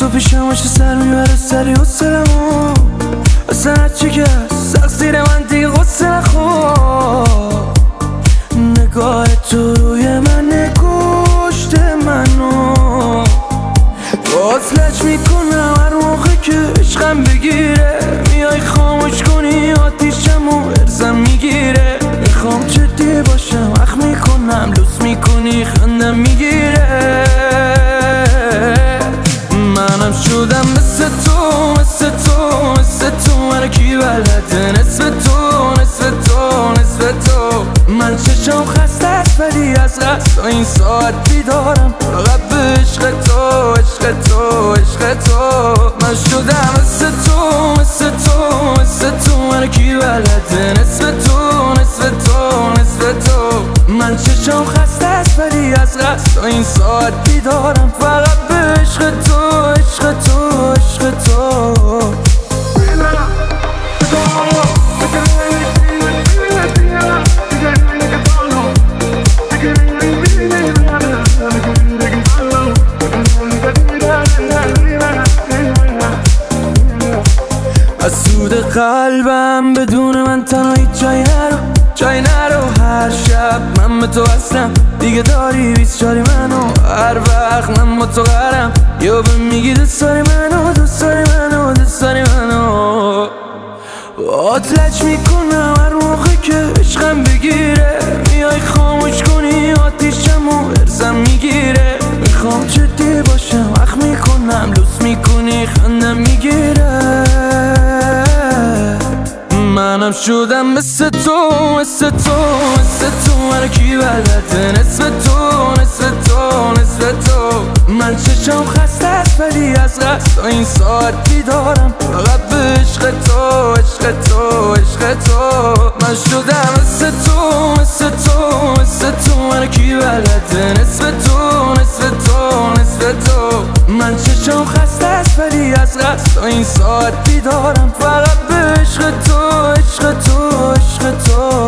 تو پیشم باشه سر میبره سری حسلمو اصلا هرچی که هست تقصیر من دیگه غصه نخور نگاه تو روی من کشته منو وصلش میکنم هر موقع که عشقم بگیره میای خاموش کنی آتیشمو ارزم میگیره میخوام جدی باشم اخ میکنم لوس میکنی خندم میگیره منم شدم مثل تو مثل تو مثل تو من کی بلده نصف تو نصف تو نصف تو من چشم خسته است ولی از قصد این ساعت بیدارم فقط به عشق تو عشق تو عشق تو من شدم مثل تو مثل تو مثل تو من کی بلده نصف تو نصف تو نصف تو من چشم خسته است ولی از قصد این ساعت بیدارم فقط به عشق تو عشق تو عشق تو از سود قلبم بدون من تنهایی جای نرو هر شب من به تو هستم دیگه داری 24 منو هر وقت من با تو قرم یا به میگی دوست داری منو دوست داری منو دوست داری منو آتلج میکنم هر موقع که عشقم بگیره میای خاموش کنی آتیشمو ارزم میگیره میخوام جدی باشم اخ میکنم لوس میکنی خندم میگیره منم شدم مثل تو مثل تو مثل تو من کی بلده نصف تو نصف تو نصف تو من چشم خسته است ولی از قصد این ساعت بیدارم فقط به عشق تو عشق تو عشق تو من شدم مثل تو مثل تو مثل تو من کی بلده نصف تو نصف تو نصف تو من چشم خسته است ولی از قصد این ساعت بیدارم فقط به عشق تو عشق تو عشق تو